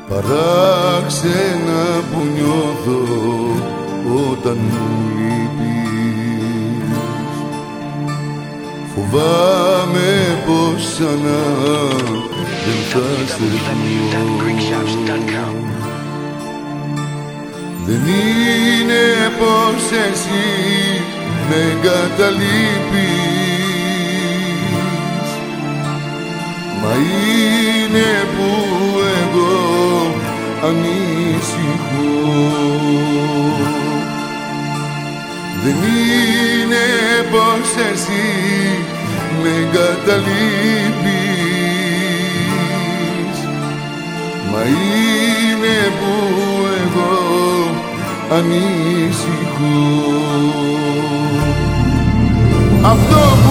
παράξενα που νιώθω όταν μου λείπεις. Φοβάμαι πως ξανά δεν θα σε δω. Δεν είναι πως εσύ με εγκαταλείπεις, μα είναι που εγώ ανησυχώ. Δεν είναι πως εσύ με εγκαταλείπεις, μα είναι που εγώ ανησυχώ. Αυτό